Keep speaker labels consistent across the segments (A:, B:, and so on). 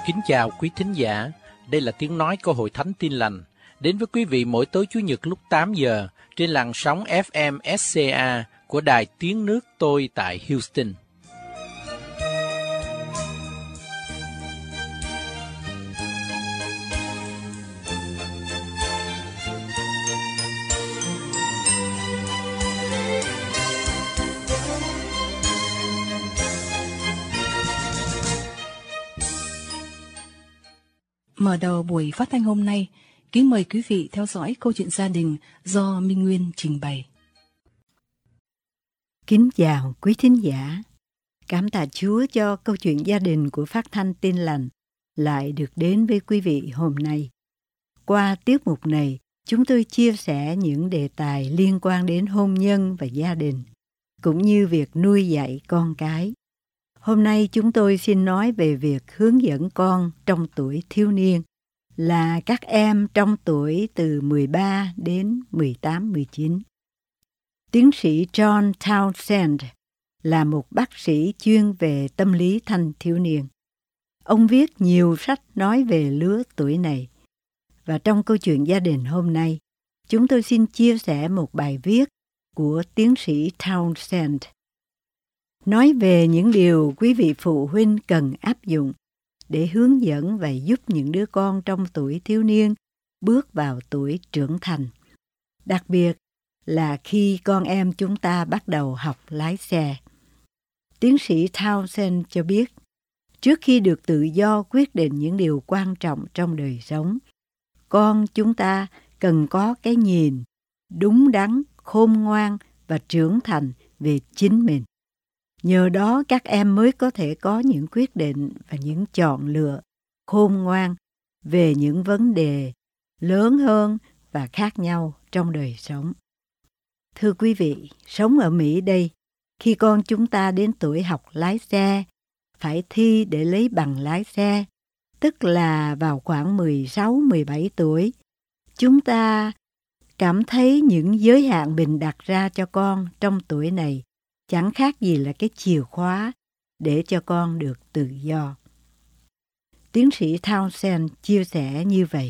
A: Kính chào quý thính giả, đây là tiếng nói của Hội Thánh Tin Lành, đến với quý vị mỗi tối Chủ nhật lúc 8 giờ trên làn sóng FM SCA của Đài Tiếng Nước Tôi tại Houston.
B: Mở đầu buổi phát thanh hôm nay, kính mời quý vị theo dõi câu chuyện gia đình do Minh Nguyên trình bày.
C: Kính chào quý thính giả. Cảm tạ Chúa cho câu chuyện gia đình của Phát thanh Tin Lành lại được đến với quý vị hôm nay. Qua tiết mục này, chúng tôi chia sẻ những đề tài liên quan đến hôn nhân và gia đình, cũng như việc nuôi dạy con cái. Hôm nay chúng tôi xin nói về việc hướng dẫn con trong tuổi thiếu niên, là các em trong tuổi từ 13 đến 18-19. Tiến sĩ John Townsend là một bác sĩ chuyên về tâm lý thanh thiếu niên. Ông viết nhiều sách nói về lứa tuổi này. Và trong câu chuyện gia đình hôm nay, chúng tôi xin chia sẻ một bài viết của tiến sĩ Townsend. Nói về những điều quý vị phụ huynh cần áp dụng để hướng dẫn và giúp những đứa con trong tuổi thiếu niên bước vào tuổi trưởng thành. Đặc biệt là khi con em chúng ta bắt đầu học lái xe. Tiến sĩ Townsend cho biết, trước khi được tự do quyết định những điều quan trọng trong đời sống, con chúng ta cần có cái nhìn đúng đắn, khôn ngoan và trưởng thành về chính mình. Nhờ đó các em mới có thể có những quyết định và những chọn lựa khôn ngoan về những vấn đề lớn hơn và khác nhau trong đời sống. Thưa quý vị, sống ở Mỹ đây, khi con chúng ta đến tuổi học lái xe, phải thi để lấy bằng lái xe, tức là vào khoảng 16-17 tuổi, chúng ta cảm thấy những giới hạn mình đặt ra cho con trong tuổi này chẳng khác gì là cái chìa khóa để cho con được tự do. Tiến sĩ Townsend chia sẻ như vậy.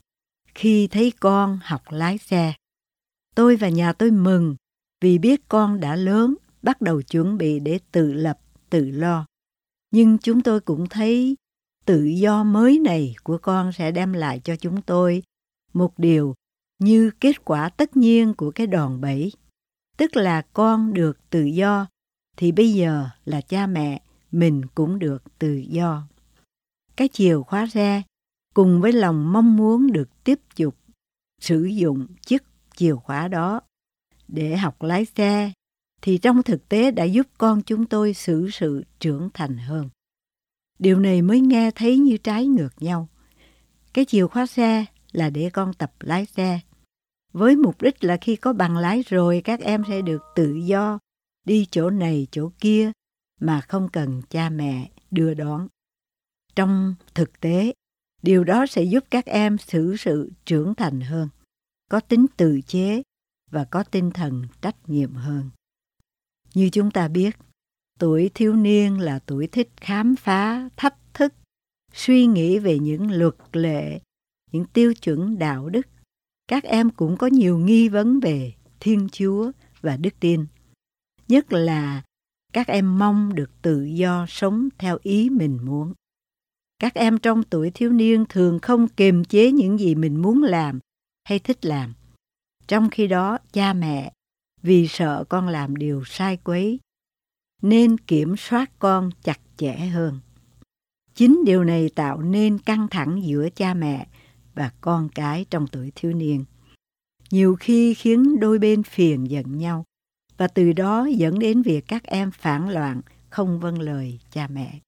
C: Khi thấy con học lái xe, tôi và nhà tôi mừng vì biết con đã lớn, bắt đầu chuẩn bị để tự lập, tự lo. Nhưng chúng tôi cũng thấy tự do mới này của con sẽ đem lại cho chúng tôi một điều như kết quả tất nhiên của cái đòn bẩy. Tức là con được tự do, thì bây giờ là cha mẹ, mình cũng được tự do. Cái chìa khóa xe, cùng với lòng mong muốn được tiếp tục sử dụng chiếc chìa khóa đó để học lái xe, thì trong thực tế đã giúp con chúng tôi xử sự trưởng thành hơn. Điều này mới nghe thấy như trái ngược nhau. Cái chìa khóa xe là để con tập lái xe, với mục đích là khi có bằng lái rồi các em sẽ được tự do đi chỗ này chỗ kia mà không cần cha mẹ đưa đón. Trong thực tế, điều đó sẽ giúp các em xử sự trưởng thành hơn, có tính tự chế và có tinh thần trách nhiệm hơn. Như chúng ta biết, tuổi thiếu niên là tuổi thích khám phá, thách thức, suy nghĩ về những luật lệ, những tiêu chuẩn đạo đức. Các em cũng có nhiều nghi vấn về Thiên Chúa và đức tin. Nhất là các em mong được tự do sống theo ý mình muốn. Các em trong tuổi thiếu niên thường không kiềm chế những gì mình muốn làm hay thích làm. Trong khi đó, cha mẹ vì sợ con làm điều sai quấy nên kiểm soát con chặt chẽ hơn. Chính điều này tạo nên căng thẳng giữa cha mẹ và con cái trong tuổi thiếu niên. Nhiều khi khiến đôi bên phiền giận nhau và từ đó dẫn đến việc các em phản loạn, không vâng lời cha mẹ.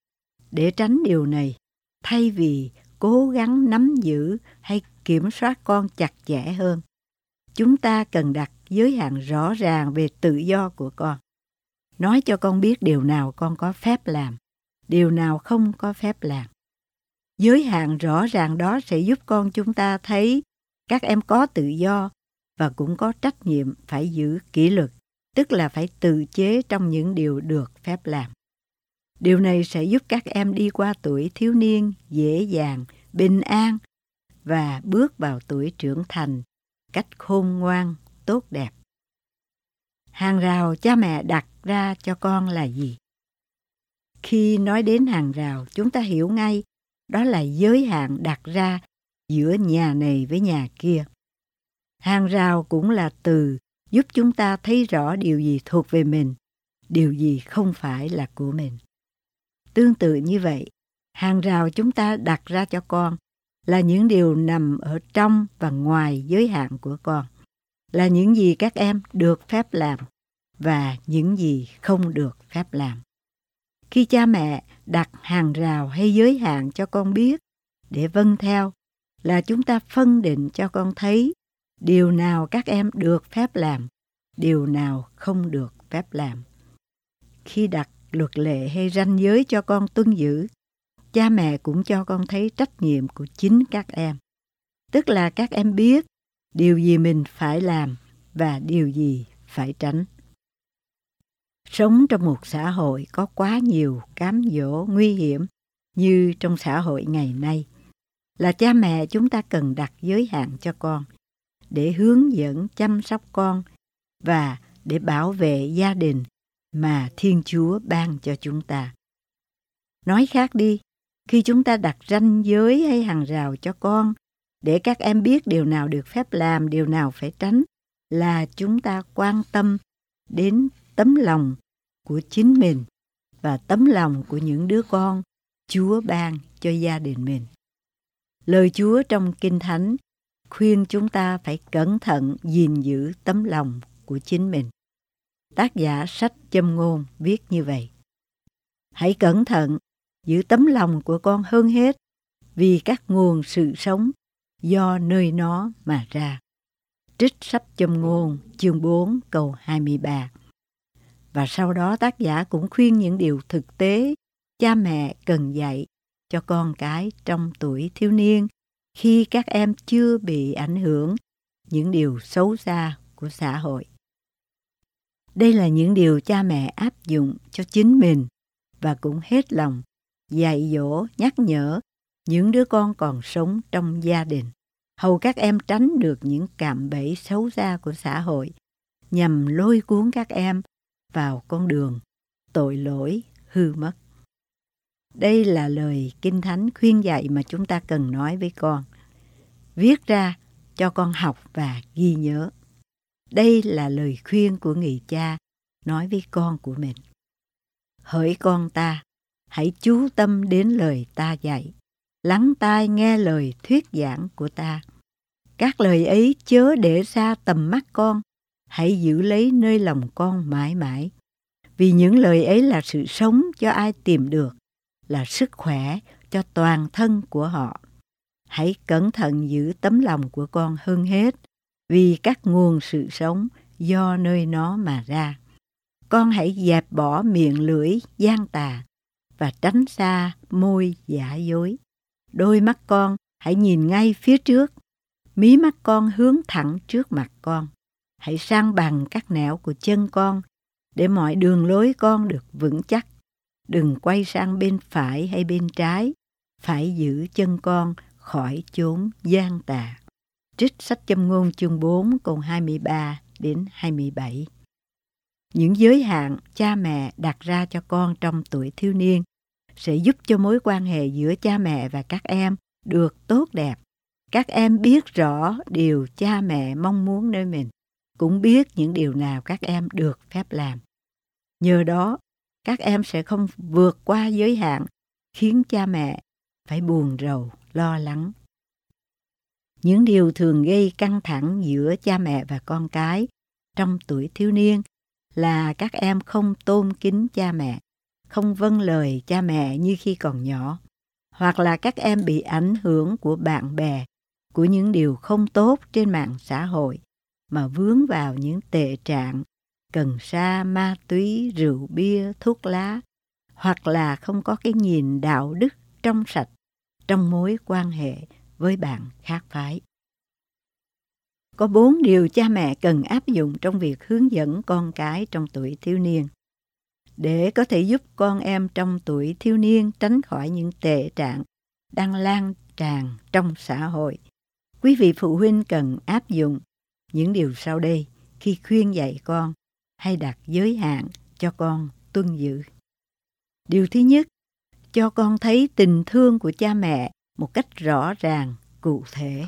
C: Để tránh điều này, thay vì cố gắng nắm giữ hay kiểm soát con chặt chẽ hơn, chúng ta cần đặt giới hạn rõ ràng về tự do của con. Nói cho con biết điều nào con có phép làm, điều nào không có phép làm. Giới hạn rõ ràng đó sẽ giúp con chúng ta thấy các em có tự do và cũng có trách nhiệm phải giữ kỷ luật, tức là phải tự chế trong những điều được phép làm. Điều này sẽ giúp các em đi qua tuổi thiếu niên dễ dàng, bình an và bước vào tuổi trưởng thành cách khôn ngoan, tốt đẹp. Hàng rào cha mẹ đặt ra cho con là gì? Khi nói đến hàng rào, chúng ta hiểu ngay đó là giới hạn đặt ra giữa nhà này với nhà kia. Hàng rào cũng là từ giúp chúng ta thấy rõ điều gì thuộc về mình, điều gì không phải là của mình. Tương tự như vậy, hàng rào chúng ta đặt ra cho con là những điều nằm ở trong và ngoài giới hạn của con, là những gì các em được phép làm và những gì không được phép làm. Khi cha mẹ đặt hàng rào hay giới hạn cho con biết để vâng theo, là chúng ta phân định cho con thấy điều nào các em được phép làm, điều nào không được phép làm. Khi đặt luật lệ hay ranh giới cho con tuân giữ, cha mẹ cũng cho con thấy trách nhiệm của chính các em. Tức là các em biết điều gì mình phải làm và điều gì phải tránh. Sống trong một xã hội có quá nhiều cám dỗ nguy hiểm như trong xã hội ngày nay, là cha mẹ chúng ta cần đặt giới hạn cho con để hướng dẫn chăm sóc con và để bảo vệ gia đình mà Thiên Chúa ban cho chúng ta. Nói khác đi, khi chúng ta đặt ranh giới hay hàng rào cho con để các em biết điều nào được phép làm, điều nào phải tránh, là chúng ta quan tâm đến tấm lòng của chính mình và tấm lòng của những đứa con Chúa ban cho gia đình mình. Lời Chúa trong Kinh Thánh khuyên chúng ta phải cẩn thận gìn giữ tấm lòng của chính mình. Tác giả sách Châm Ngôn viết như vậy: hãy cẩn thận giữ tấm lòng của con hơn hết, vì các nguồn sự sống do nơi nó mà ra. Trích sách Châm Ngôn chương 4 câu 23. Và sau đó tác giả cũng khuyên những điều thực tế cha mẹ cần dạy cho con cái trong tuổi thiếu niên, khi các em chưa bị ảnh hưởng những điều xấu xa của xã hội. Đây là những điều cha mẹ áp dụng cho chính mình và cũng hết lòng dạy dỗ, nhắc nhở những đứa con còn sống trong gia đình, hầu các em tránh được những cạm bẫy xấu xa của xã hội nhằm lôi cuốn các em vào con đường tội lỗi hư mất. Đây là lời Kinh Thánh khuyên dạy mà chúng ta cần nói với con. Viết ra cho con học và ghi nhớ. Đây là lời khuyên của người cha nói với con của mình. Hỡi con ta, hãy chú tâm đến lời ta dạy, lắng tai nghe lời thuyết giảng của ta. Các lời ấy chớ để xa tầm mắt con, hãy giữ lấy nơi lòng con mãi mãi. Vì những lời ấy là sự sống cho ai tìm được, là sức khỏe cho toàn thân của họ. Hãy cẩn thận giữ tấm lòng của con hơn hết, vì các nguồn sự sống do nơi nó mà ra. Con hãy dẹp bỏ miệng lưỡi gian tà và tránh xa môi giả dối. Đôi mắt con hãy nhìn ngay phía trước, mí mắt con hướng thẳng trước mặt con. Hãy san bằng các nẻo của chân con, để mọi đường lối con được vững chắc. Đừng quay sang bên phải hay bên trái, phải giữ chân con khỏi chốn gian tà. Trích sách Châm Ngôn chương 4 câu 23 đến 27. Những giới hạn cha mẹ đặt ra cho con trong tuổi thiếu niên sẽ giúp cho mối quan hệ giữa cha mẹ và các em được tốt đẹp. Các em biết rõ điều cha mẹ mong muốn nơi mình, cũng biết những điều nào các em được phép làm. Nhờ đó, các em sẽ không vượt qua giới hạn, khiến cha mẹ phải buồn rầu, lo lắng. Những điều thường gây căng thẳng giữa cha mẹ và con cái trong tuổi thiếu niên là các em không tôn kính cha mẹ, không vâng lời cha mẹ như khi còn nhỏ, hoặc là các em bị ảnh hưởng của bạn bè, của những điều không tốt trên mạng xã hội, mà vướng vào những tệ trạng cần sa, ma túy, rượu bia, thuốc lá, hoặc là không có cái nhìn đạo đức trong sạch trong mối quan hệ với bạn khác phái. Có 4 điều cha mẹ cần áp dụng trong việc hướng dẫn con cái trong tuổi thiếu niên. để có thể giúp con em trong tuổi thiếu niên tránh khỏi những tệ trạng đang lan tràn trong xã hội. Quý vị phụ huynh cần áp dụng những điều sau đây khi khuyên dạy con hay đặt giới hạn cho con tuân giữ. Điều thứ nhất, cho con thấy tình thương của cha mẹ một cách rõ ràng, cụ thể.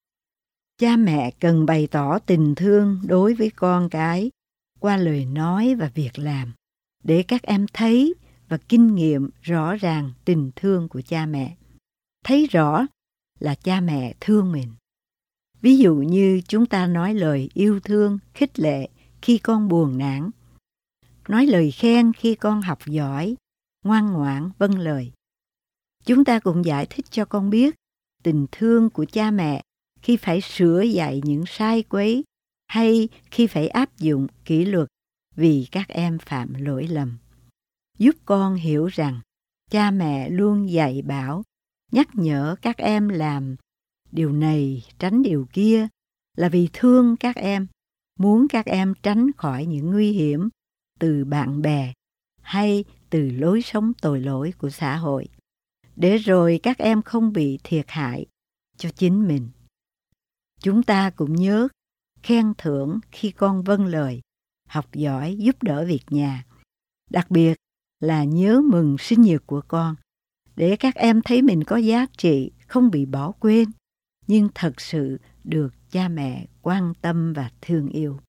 C: Cha mẹ cần bày tỏ tình thương đối với con cái qua lời nói và việc làm, để các em thấy và kinh nghiệm rõ ràng tình thương của cha mẹ. Thấy rõ là cha mẹ thương mình. Ví dụ như chúng ta nói lời yêu thương, khích lệ khi con buồn nản, nói lời khen khi con học giỏi, ngoan ngoãn, vâng lời. Chúng ta cũng giải thích cho con biết tình thương của cha mẹ khi phải sửa dạy những sai quấy hay khi phải áp dụng kỷ luật vì các em phạm lỗi lầm. Giúp con hiểu rằng cha mẹ luôn dạy bảo, nhắc nhở các em làm điều này, tránh điều kia là vì thương các em, muốn các em tránh khỏi những nguy hiểm từ bạn bè hay từ lối sống tội lỗi của xã hội, để rồi các em không bị thiệt hại cho chính mình. Chúng ta cũng nhớ khen thưởng khi con vâng lời, học giỏi, giúp đỡ việc nhà. Đặc biệt là nhớ mừng sinh nhật của con, để các em thấy mình có giá trị, không bị bỏ quên, nhưng thật sự được cha mẹ quan tâm và thương yêu.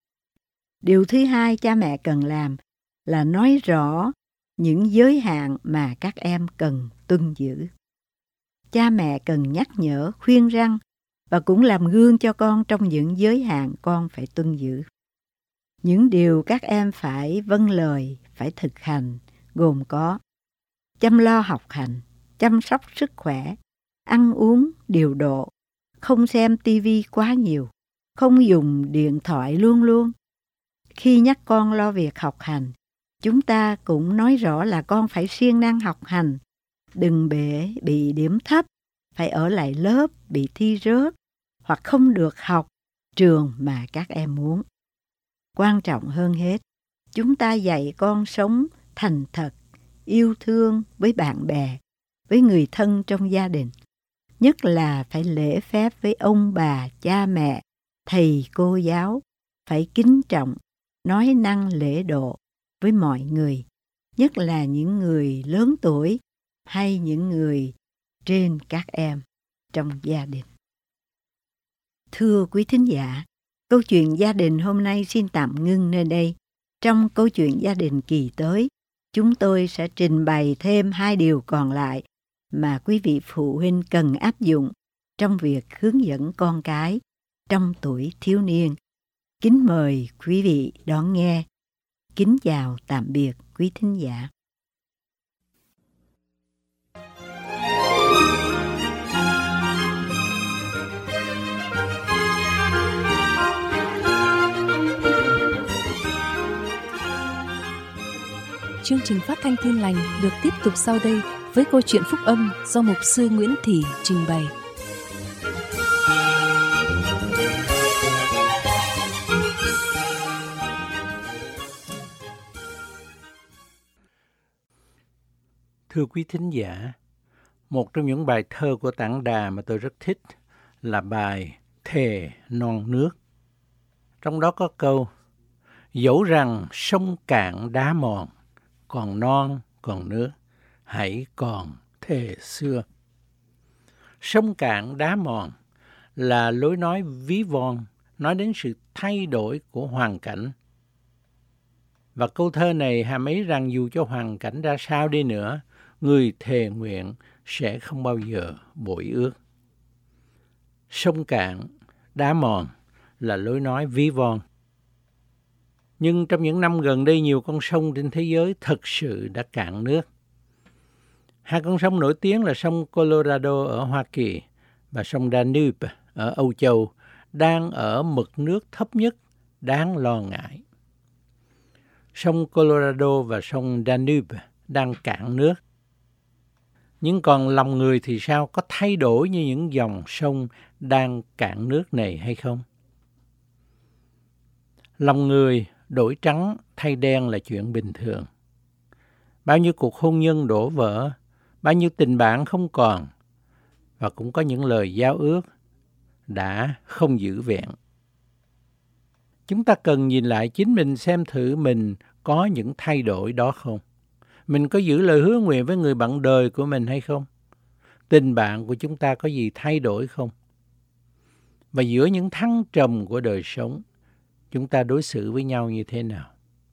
C: Điều thứ hai cha mẹ cần làm là nói rõ những giới hạn mà các em cần tuân giữ. Cha mẹ cần nhắc nhở, khuyên răn và cũng làm gương cho con trong những giới hạn con phải tuân giữ. Những điều các em phải vâng lời, phải thực hành gồm có chăm lo học hành, chăm sóc sức khỏe, ăn uống điều độ, không xem tivi quá nhiều, không dùng điện thoại luôn luôn. Khi nhắc con lo việc học hành, chúng ta cũng nói rõ là con phải siêng năng học hành, đừng bị điểm thấp, phải ở lại lớp, bị thi rớt, hoặc không được học trường mà các em muốn. Quan trọng hơn hết, chúng ta dạy con sống thành thật, yêu thương với bạn bè, với người thân trong gia đình. Nhất là phải lễ phép với ông bà, cha mẹ, thầy cô giáo, phải kính trọng, nói năng lễ độ với mọi người, nhất là những người lớn tuổi hay những người trên các em trong gia đình. Thưa quý thính giả, câu chuyện gia đình hôm nay xin tạm ngưng nơi đây. Trong câu chuyện gia đình kỳ tới, chúng tôi sẽ trình bày thêm 2 điều còn lại mà quý vị phụ huynh cần áp dụng trong việc hướng dẫn con cái trong tuổi thiếu niên. Kính mời quý vị đón nghe. Kính chào tạm biệt quý thính giả.
B: Chương trình phát thanh Tin Lành được tiếp tục sau đây với câu chuyện phúc âm do mục sư Nguyễn Thị trình bày.
A: Thưa quý thính giả, một trong những bài thơ của Tản Đà mà tôi rất thích là bài Thề Non Nước. Trong đó có câu: dẫu rằng sông cạn đá mòn, còn non còn nước, hãy còn thề xưa. Sông cạn đá mòn là lối nói ví von, nói đến sự thay đổi của hoàn cảnh. Và câu thơ này hàm ý rằng dù cho hoàn cảnh ra sao đi nữa, người thề nguyện sẽ không bao giờ bội ước. Sông cạn đá mòn là lối nói ví von. Nhưng trong những năm gần đây, nhiều con sông trên thế giới thực sự đã cạn nước. 2 con sông nổi tiếng là sông Colorado ở Hoa Kỳ và sông Danube ở Âu Châu đang ở mực nước thấp nhất đáng lo ngại. Sông Colorado và sông Danube đang cạn nước. Nhưng còn lòng người thì sao? Có thay đổi như những dòng sông đang cạn nước này hay không? Lòng người đổi trắng thay đen là chuyện bình thường. bao nhiêu cuộc hôn nhân đổ vỡ, bao nhiêu tình bạn không còn, và cũng có những lời giao ước đã không giữ vẹn. Chúng ta cần nhìn lại chính mình xem thử mình có những thay đổi đó không? Mình có giữ lời hứa nguyện với người bạn đời của mình hay không? Tình bạn của chúng ta có gì thay đổi không? Và giữa những thăng trầm của đời sống, chúng ta đối xử với nhau như thế nào?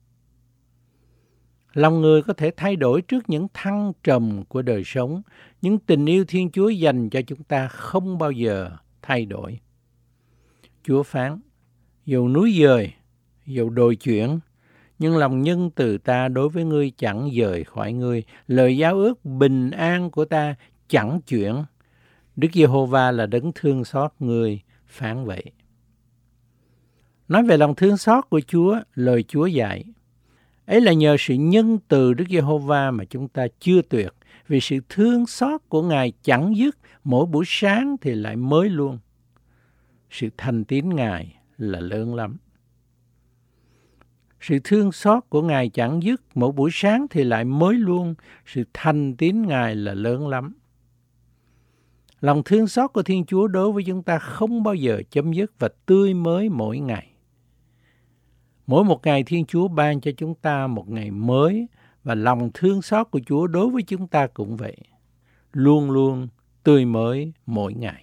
A: Lòng người có thể thay đổi trước những thăng trầm của đời sống, nhưng tình yêu Thiên Chúa dành cho chúng ta không bao giờ thay đổi. Chúa phán, dầu núi dời, dầu đồi chuyển, nhưng lòng nhân từ ta đối với ngươi chẳng dời khỏi ngươi, lời giao ước bình an của ta chẳng chuyển. Đức Giê-hô-va là đấng thương xót ngươi, phán vậy. Nói về lòng thương xót của Chúa, lời Chúa dạy, ấy là nhờ sự nhân từ Đức Giê-hô-va mà chúng ta chưa tuyệt, vì sự thương xót của Ngài chẳng dứt, mỗi buổi sáng thì lại mới luôn. Sự thành tín Ngài là lớn lắm. Sự thương xót của Ngài chẳng dứt, mỗi buổi sáng thì lại mới luôn. Sự thành tín Ngài là lớn lắm. Lòng thương xót của Thiên Chúa đối với chúng ta không bao giờ chấm dứt và tươi mới mỗi ngày. Mỗi một ngày Thiên Chúa ban cho chúng ta một ngày mới, và lòng thương xót của Chúa đối với chúng ta cũng vậy. Luôn luôn tươi mới mỗi ngày.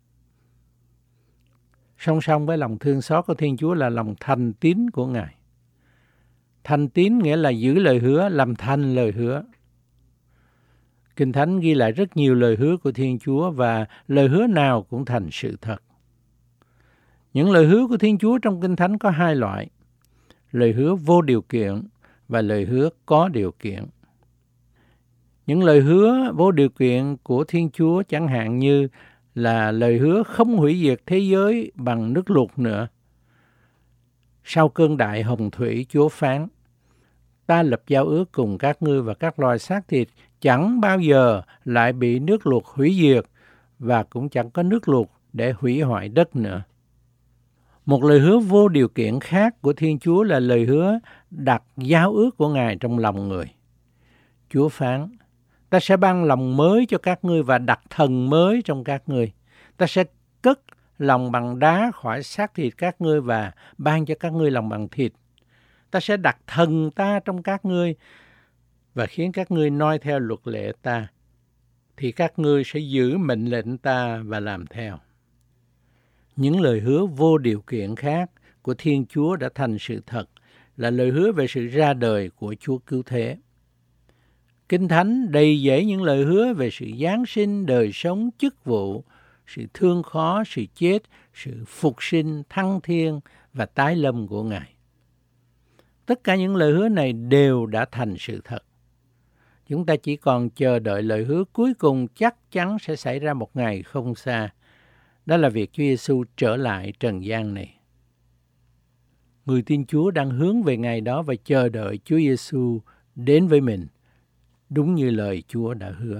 A: Song song với lòng thương xót của Thiên Chúa là lòng thành tín của Ngài. Thành tín nghĩa là giữ lời hứa, làm thành lời hứa. Kinh Thánh ghi lại rất nhiều lời hứa của Thiên Chúa và lời hứa nào cũng thành sự thật. Những lời hứa của Thiên Chúa trong Kinh Thánh có hai loại: lời hứa vô điều kiện và lời hứa có điều kiện. Những lời hứa vô điều kiện của Thiên Chúa chẳng hạn như là lời hứa không hủy diệt thế giới bằng nước lụt nữa. Sau cơn đại hồng thủy, Chúa phán, ta lập giao ước cùng các ngươi và các loài xác thịt chẳng bao giờ lại bị nước lụt hủy diệt, và cũng chẳng có nước lụt để hủy hoại đất nữa. Một lời hứa vô điều kiện khác của Thiên Chúa là lời hứa đặt giao ước của Ngài trong lòng người. Chúa phán, ta sẽ ban lòng mới cho các ngươi và đặt thần mới trong các ngươi. Ta sẽ cất lòng bằng đá khỏi xác thịt các ngươi và ban cho các ngươi lòng bằng thịt. Ta sẽ đặt thần ta trong các ngươi và khiến các ngươi noi theo luật lệ ta, thì các ngươi sẽ giữ mệnh lệnh ta và làm theo. Những lời hứa vô điều kiện khác của Thiên Chúa đã thành sự thật, là lời hứa về sự ra đời của Chúa Cứu Thế. Kinh Thánh đầy dẫy những lời hứa về sự giáng sinh, đời sống, chức vụ, sự thương khó, sự chết, sự phục sinh, thăng thiên và tái lâm của Ngài. Tất cả những lời hứa này đều đã thành sự thật. Chúng ta chỉ còn chờ đợi lời hứa cuối cùng chắc chắn sẽ xảy ra một ngày không xa. Đó là việc Chúa Giêsu trở lại trần gian này. Người tin Chúa đang hướng về ngày đó và chờ đợi Chúa Giêsu đến với mình, đúng như lời Chúa đã hứa.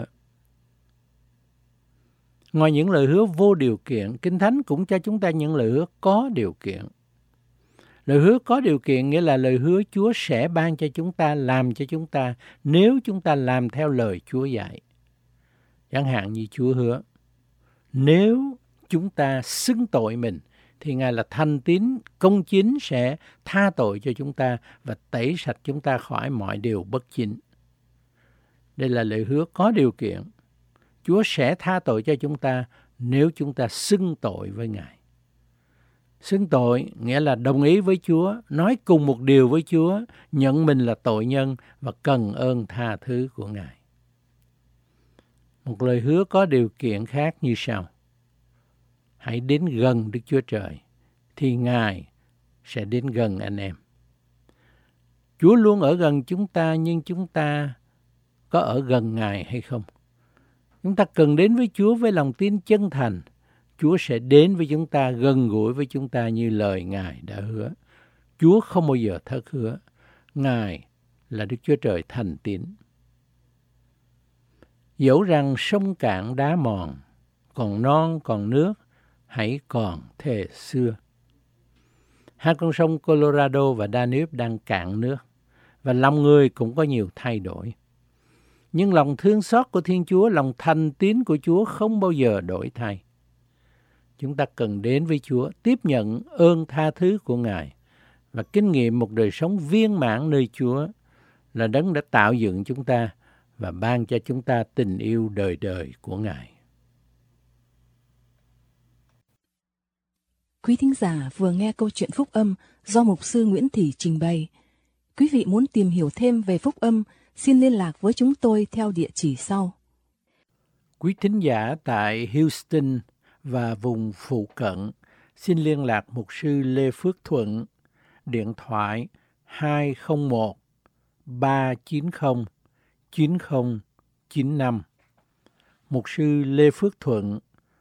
A: Ngoài những lời hứa vô điều kiện, Kinh Thánh cũng cho chúng ta những lời hứa có điều kiện. Lời hứa có điều kiện nghĩa là lời hứa Chúa sẽ ban cho chúng ta, làm cho chúng ta nếu chúng ta làm theo lời Chúa dạy. Chẳng hạn như Chúa hứa, nếu chúng ta xưng tội mình thì Ngài là thành tín, công chính sẽ tha tội cho chúng ta và tẩy sạch chúng ta khỏi mọi điều bất chính. Đây là lời hứa có điều kiện. Chúa sẽ tha tội cho chúng ta nếu chúng ta xưng tội với Ngài. Xưng tội nghĩa là đồng ý với Chúa, nói cùng một điều với Chúa, nhận mình là tội nhân và cần ơn tha thứ của Ngài. Một lời hứa có điều kiện khác như sau: hãy đến gần Đức Chúa Trời, thì Ngài sẽ đến gần anh em. Chúa luôn ở gần chúng ta, nhưng chúng ta có ở gần Ngài hay không? Chúng ta cần đến với Chúa với lòng tin chân thành. Chúa sẽ đến với chúng ta, gần gũi với chúng ta như lời Ngài đã hứa. Chúa không bao giờ thất hứa. Ngài là Đức Chúa Trời thành tín. Dẫu rằng sông cạn đá mòn, còn non còn nước, hãy còn thề xưa. Hai con sông Colorado và Danube đang cạn nước, và lòng người cũng có nhiều thay đổi. Nhưng lòng thương xót của Thiên Chúa, lòng thành tín của Chúa không bao giờ đổi thay. Chúng ta cần đến với Chúa, tiếp nhận ơn tha thứ của Ngài và kinh nghiệm một đời sống viên mãn nơi Chúa là Đấng đã tạo dựng chúng ta và ban cho chúng ta tình yêu đời đời của Ngài.
B: Quý thính giả vừa nghe câu chuyện phúc âm do Mục sư Nguyễn Thị trình bày. Quý vị muốn tìm hiểu thêm về phúc âm, xin liên lạc với chúng tôi theo địa chỉ sau.
A: Quý thính giả tại Houston và vùng phụ cận, xin liên lạc Mục sư Lê Phước Thuận, điện thoại 201-390-9095. Mục sư Lê Phước Thuận,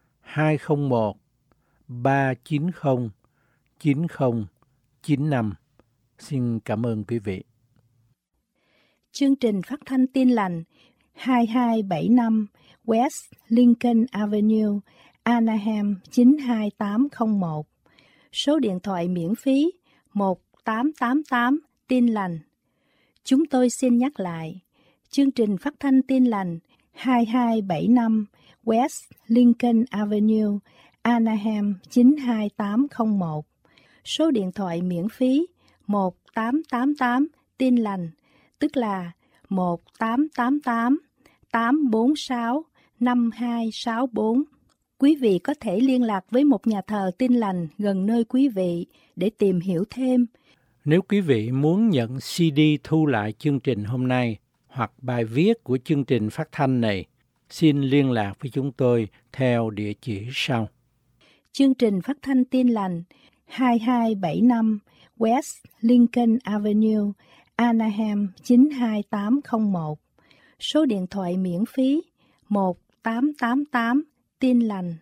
A: 201-390-9095. Xin cảm ơn quý vị.
D: Chương trình phát thanh Tin Lành 2275 West Lincoln Avenue, Anaheim 92801. Số điện thoại miễn phí 1888 Tin Lành. Chúng tôi xin nhắc lại, chương trình phát thanh Tin Lành 2275 West Lincoln Avenue, Anaheim 92801. Số điện thoại miễn phí 1888 Tin Lành, tức là 1888 846 5264. Quý vị có thể liên lạc với một nhà thờ Tin Lành gần nơi quý vị để tìm hiểu thêm.
A: Nếu quý vị muốn nhận CD thu lại chương trình hôm nay hoặc bài viết của chương trình phát thanh này, xin liên lạc với chúng tôi theo địa chỉ sau.
D: Chương trình phát thanh Tin Lành 2275 West Lincoln Avenue, Anaheim 92801. Số điện thoại miễn phí 1888 Tin Lành,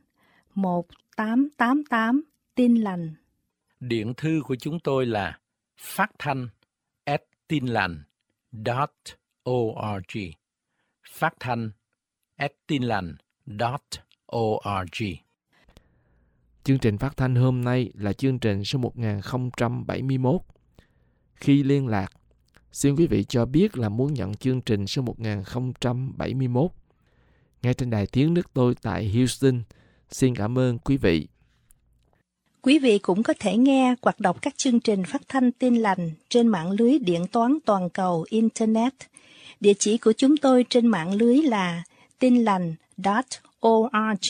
D: 1888 Tin Lành.
A: Điện thư của chúng tôi là phát thanh@tinlành.org. Phát thanh@tinlành.org.
E: Chương trình phát thanh hôm nay là chương trình số 1071. Khi liên lạc, xin quý vị cho biết là muốn nhận chương trình số 1071. Ngay trên đài Tiếng Nước Tôi tại Houston. Xin cảm ơn quý vị.
D: Quý vị cũng có thể nghe hoặc đọc các chương trình phát thanh Tin Lành trên mạng lưới điện toán toàn cầu Internet. Địa chỉ của chúng tôi trên mạng lưới là tinlành.org.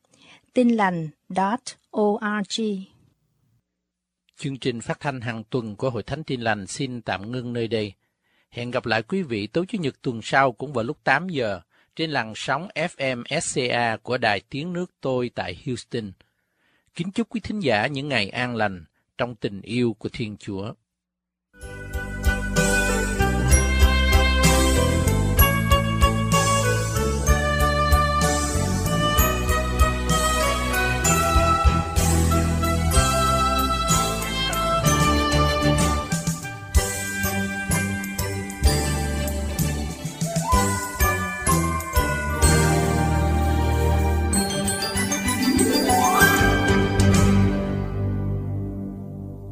D: tinlành.org.
A: Chương trình phát thanh hàng tuần của Hội Thánh Tin Lành xin tạm ngưng nơi đây. Hẹn gặp lại quý vị tối Chủ nhật tuần sau cũng vào lúc 8 giờ trên làn sóng FM SCA của Đài Tiếng Nước Tôi tại Houston. Kính chúc quý thính giả những ngày an lành trong tình yêu của Thiên Chúa.